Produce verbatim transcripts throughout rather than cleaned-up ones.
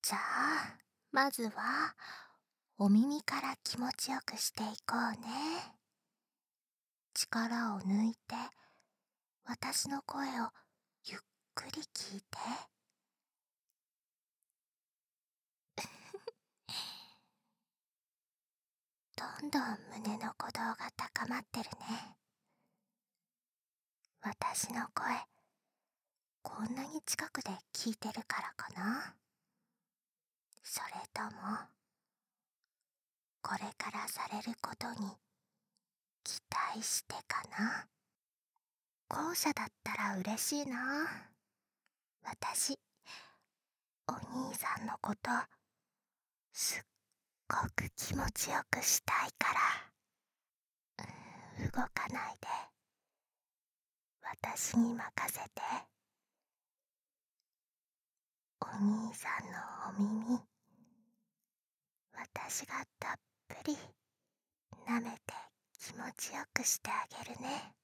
じゃあ、まずは、お耳から気持ちよくしていこうね。力を抜いて、私の声をゆっくり聞いて。どんどん胸の鼓動が高まってるね。私の声、こんなに近くで聞いてるからかな。それとも、これからされることに期待してかな。後者だったら嬉しいな。私、お兄さんのこと、すっごく気持ちよくしたいから。動かないで。私に任せて。お兄さんのお耳、私がたっぷり舐めて気持ちよくしてあげるね。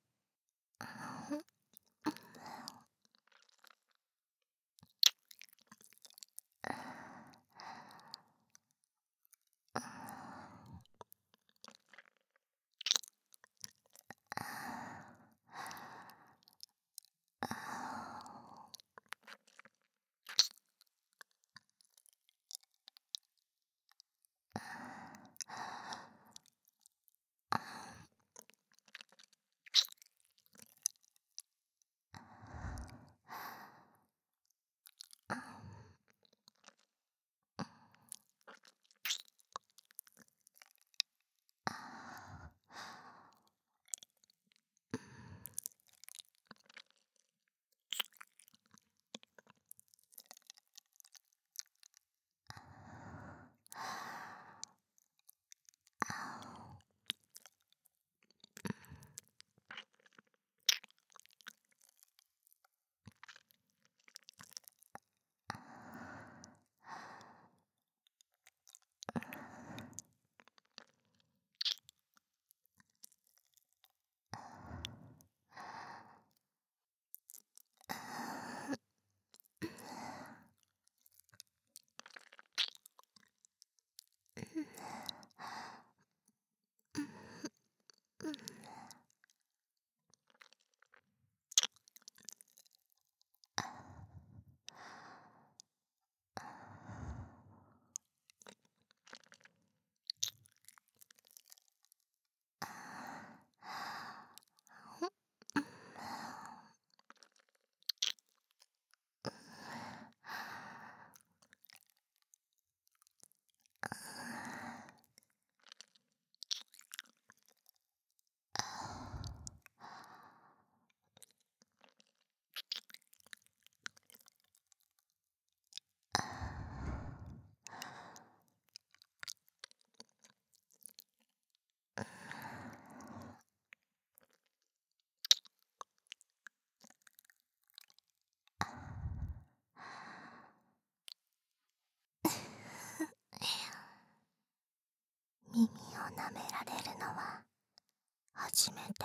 耳を舐められるのは初めて。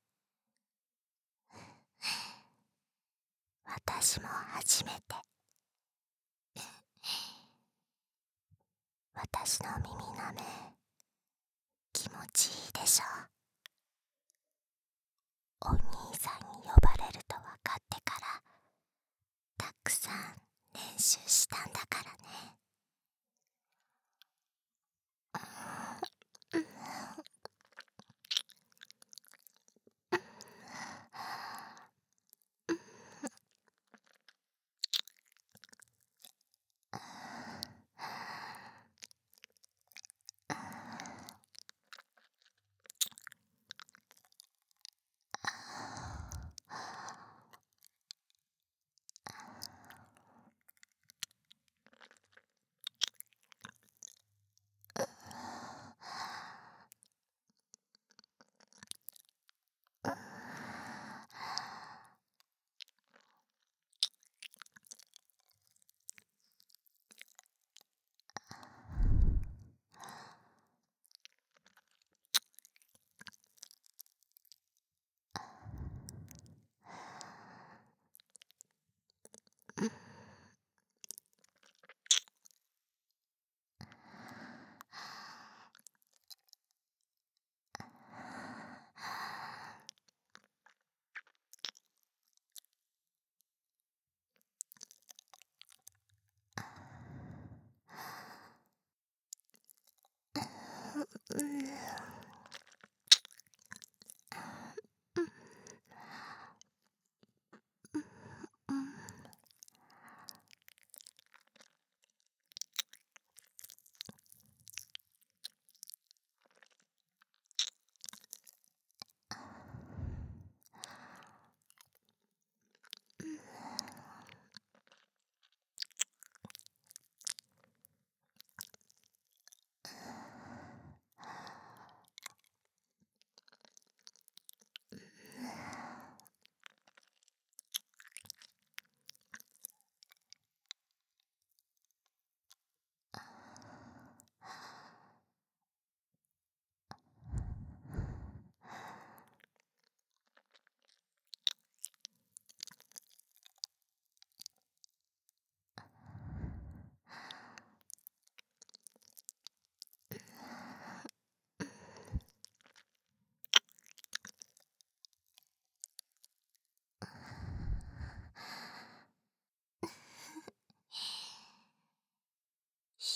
私も初めて。私の耳舐め、気持ちいいでしょ。お兄さんに呼ばれると分かってからたくさん練習したんだからね。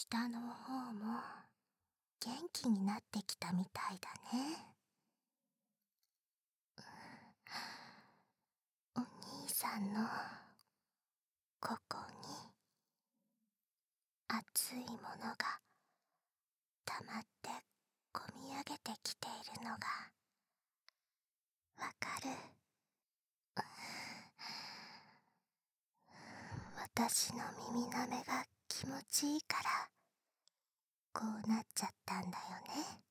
下の方も元気になってきたみたいだね。お兄さんのここに熱いものが溜まってこみ上げてきているのがわかる。私の耳なめが気持ちいいからこうなっちゃったんだよね。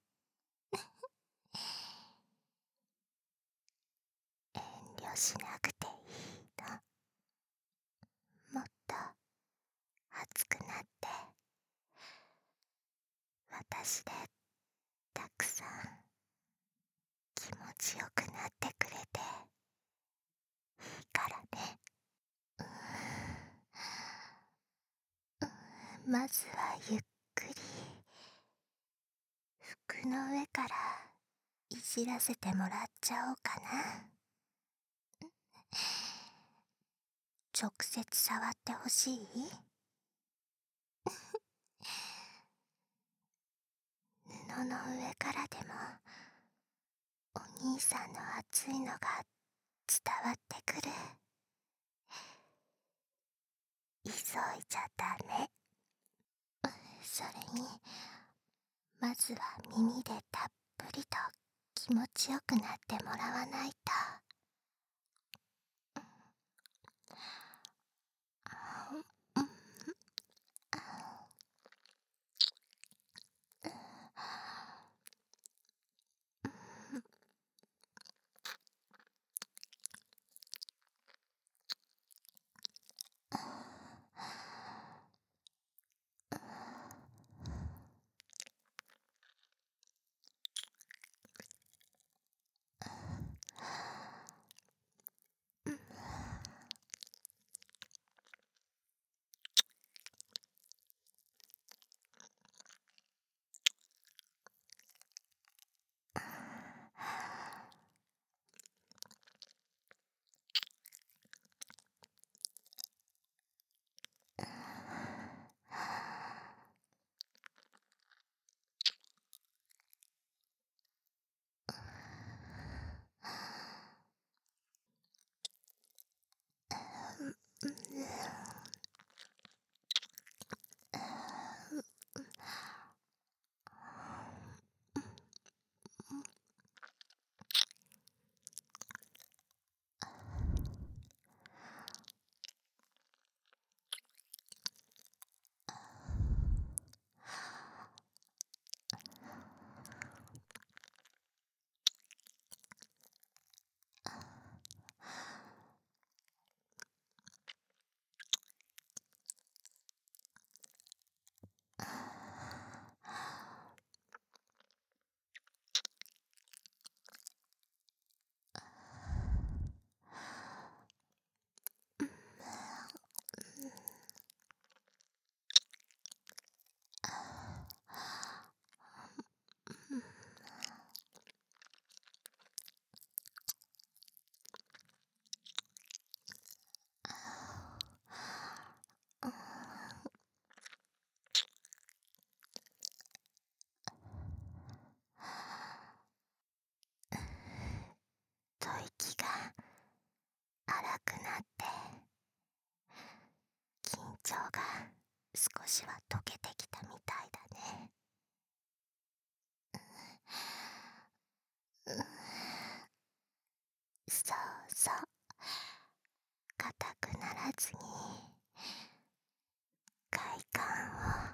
遠慮しなくていいの。もっと熱くなって私でたくさん気持ちよくなってくれていいからね。うーん、まずはゆっくり服の上からいじらせてもらっちゃおうかな。直接触ってほしい？布の上からでもお兄さんの熱いのが伝わってくる。急いじゃダメ。それにまずは耳でたっぷりと気持ちよくなってもらわないと。吐息が荒くなって緊張が少しは解けてきたみたいだね。そうそう、硬くならずに快感を、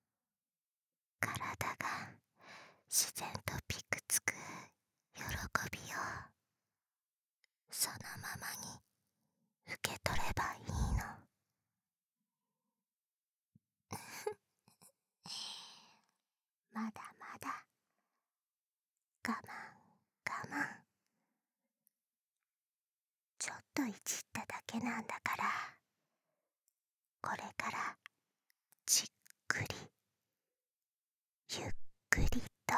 体が自然とピクつく喜びをそのままに受け取ればいいの。まだまだ我慢我慢。ちょっといじっただけなんだから、これからじっくりゆっくりと、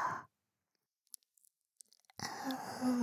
うんうん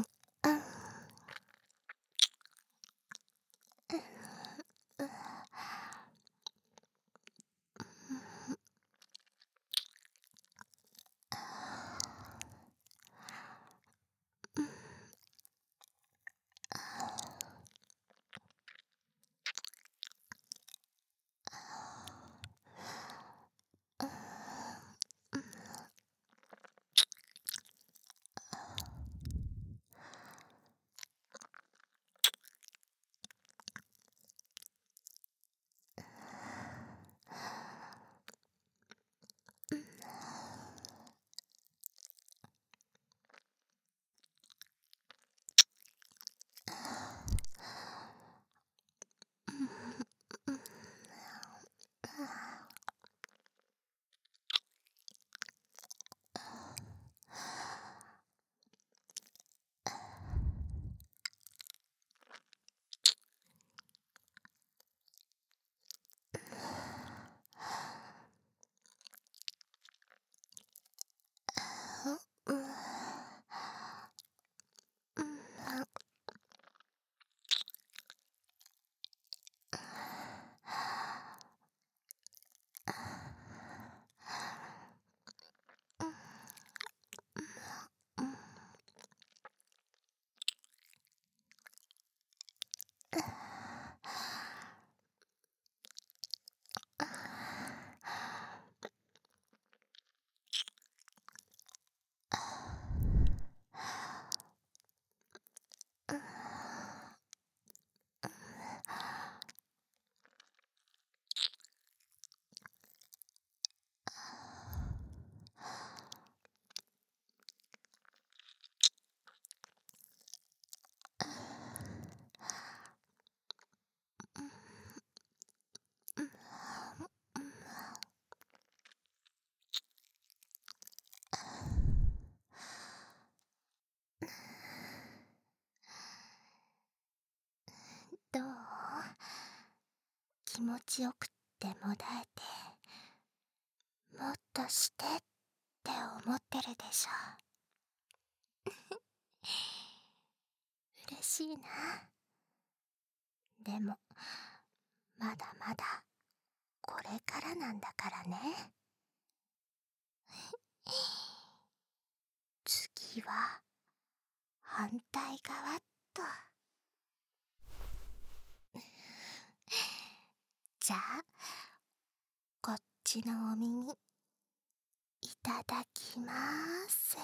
気持ちよくってもだえて、もっとしてって思ってるでしょ。嬉しいな。でもまだまだこれからなんだからね。次は反対側っと。じゃあこっちのお耳いただきまーす。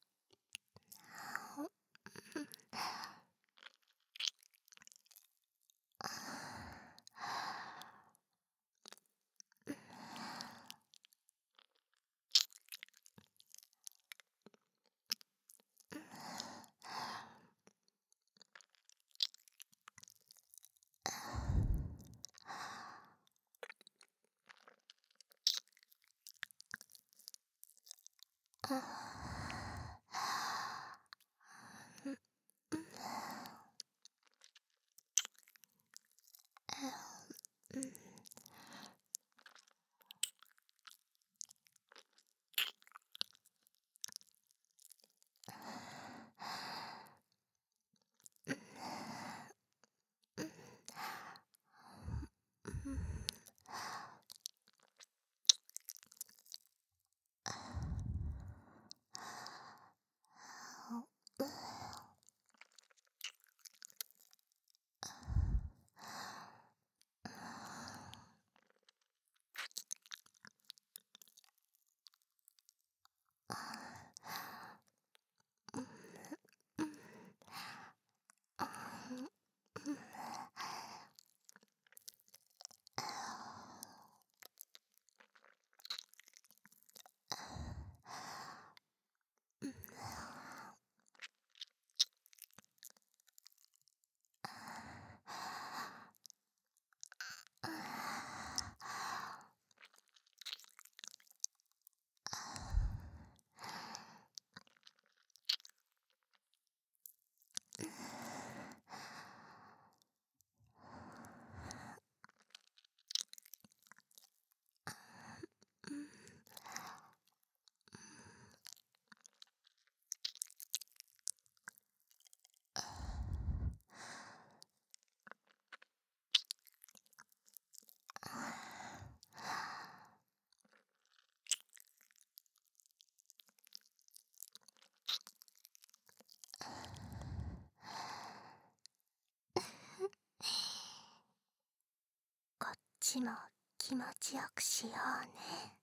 こっちも気持ちよくしようね。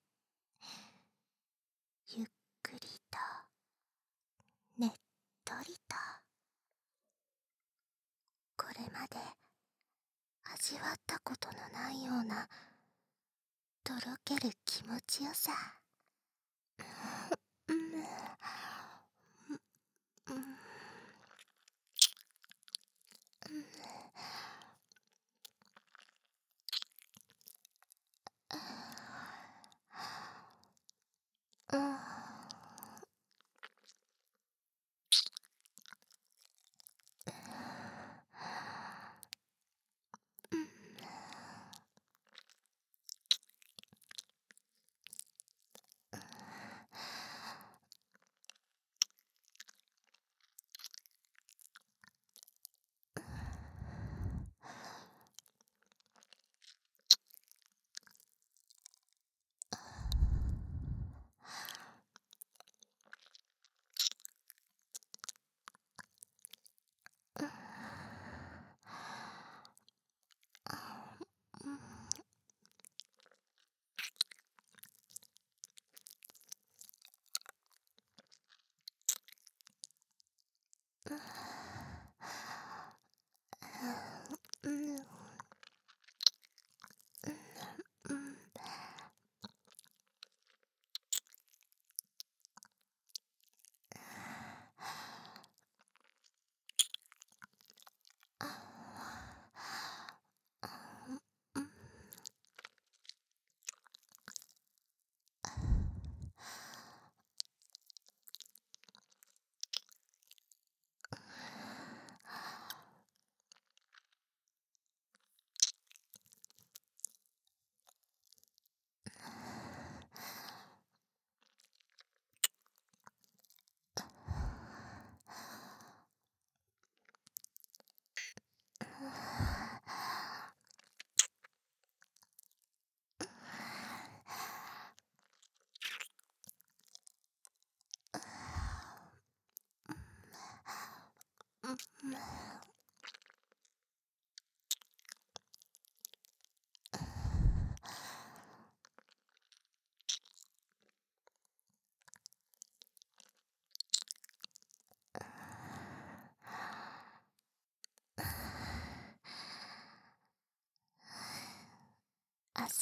ゆっくりとねっとりと。これまで味わったことのないようなとろける気持ちよさ。うんうんうんうん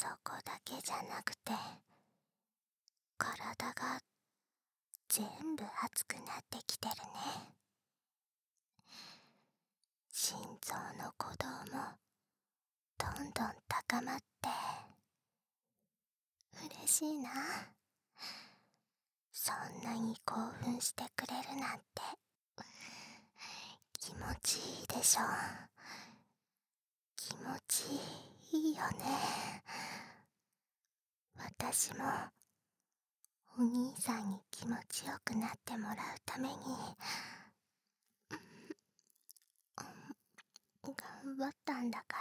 そこだけじゃなくて、体が全部熱くなってきてるね。心臓の鼓動もどんどん高まって、嬉しいな。そんなに興奮してくれるなんて気持ちいいでしょ。気持ちいいよね。私もお兄さんに気持ちよくなってもらうために頑張ったんだから。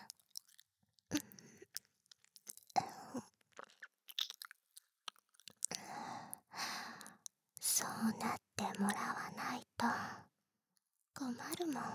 そうなってもらわないと困るもん。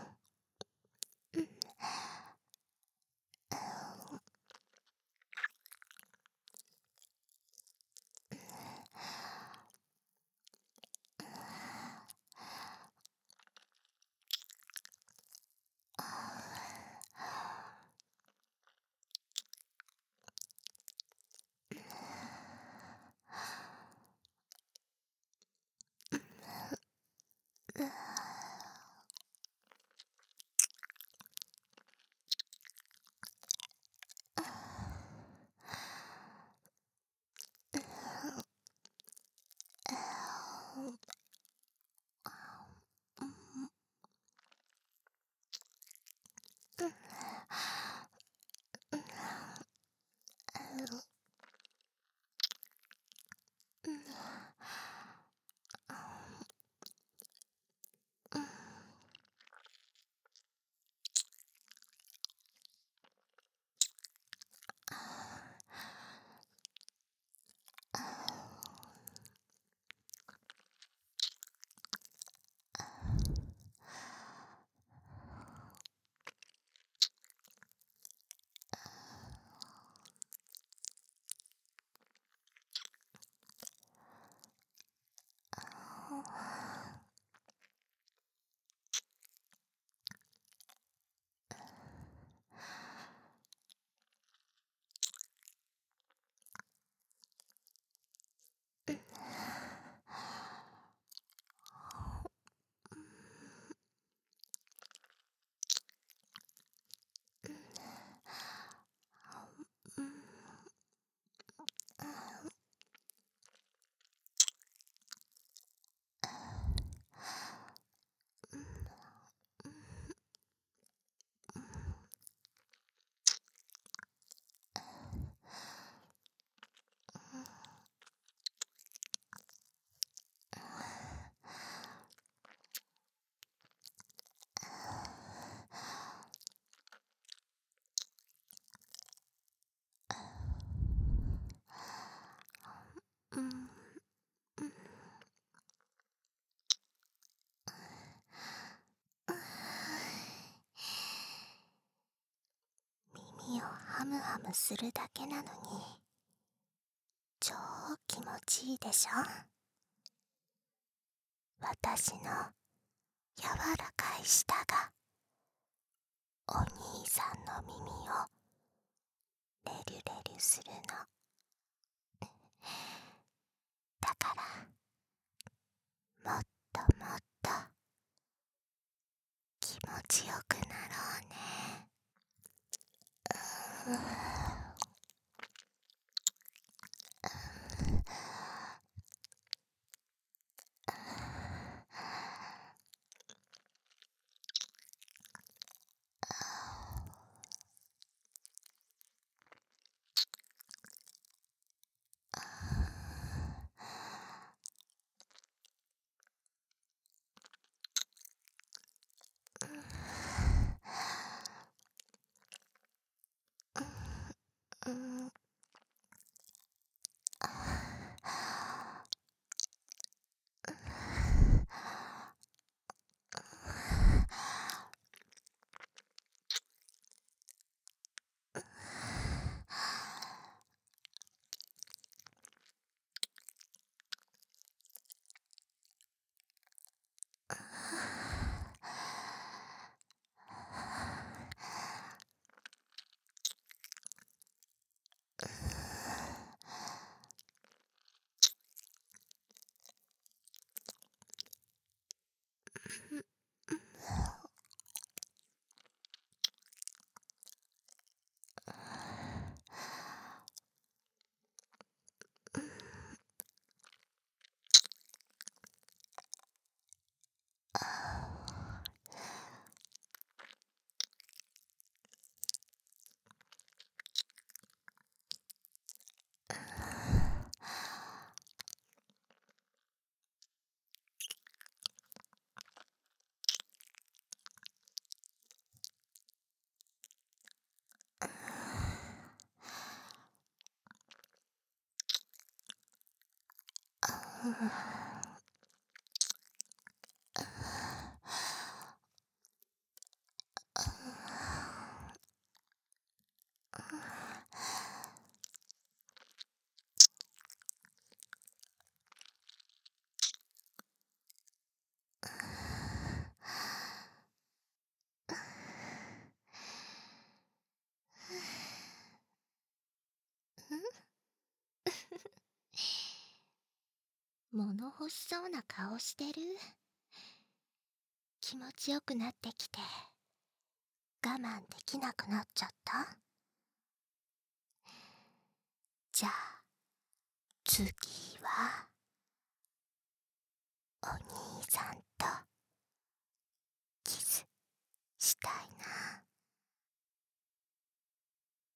耳をハムハムするだけなのに超気持ちいいでしょ。私の柔らかい舌がお兄さんの耳をレリュレリュするの。だからもっともっと気持ちよくなろうね。うー物欲しそうな顔してる。気持ちよくなってきて我慢できなくなっちゃった。じゃあ次はお兄さんとキスしたいな。